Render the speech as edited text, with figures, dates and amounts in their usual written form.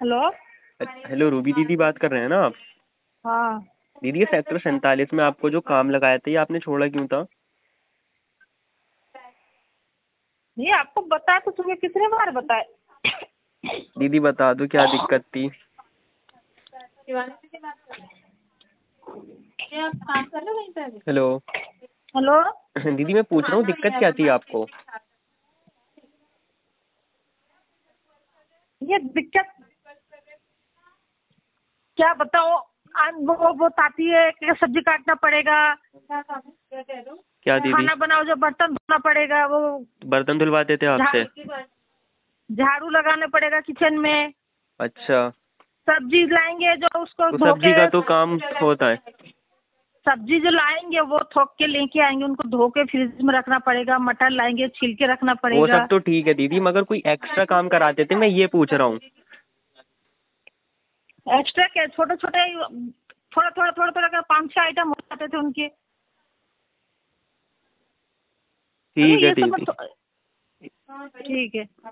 Hello. Hello Ruby दीदी, बात कर रहे हैं ना आप? हाँ। दीदी, ये सेक्टर 47 में आपको जो काम लगाया था, ये आपने छोड़ा क्यों था? ये आपको बताया तो तुम्हें कितने बार बताए। दीदी बता दो, क्या दिक्कत थी? हेलो। हेलो। दीदी मैं पूछ रहा हूँ, दिक्कत क्या थी आपको? ये दिक्कत क्या बताओ। वो बताती है कि सब्जी काटना पड़ेगा, क्या दीदी? खाना बनाओ, जो बर्तन धोना पड़ेगा, वो बर्तन धुलवाते थे आपसे? झाड़ू लगाना पड़ेगा किचन में। अच्छा। सब्जी लाएंगे जो उसको तो धो सब्जी के, का तो काम होता है। सब्जी जो लाएंगे वो थोक के लेके आएंगे, उनको धो के फ्रिज में रखना पड़ेगा। मटर लाएंगे, छिल के रखना वो पड़ेगा। सब तो ठीक है दीदी, मगर कोई एक्स्ट्रा काम कराते थे, मैं ये पूछ रहा हूँ। एक्स्ट्रा क्या, छोटे छोटे थोड़ा थोड़ा थोड़ा थोड़ा कर 5-6 आइटम हो जाते थे उनके। अरे ठीक है ये सब दीदी। ठीक है।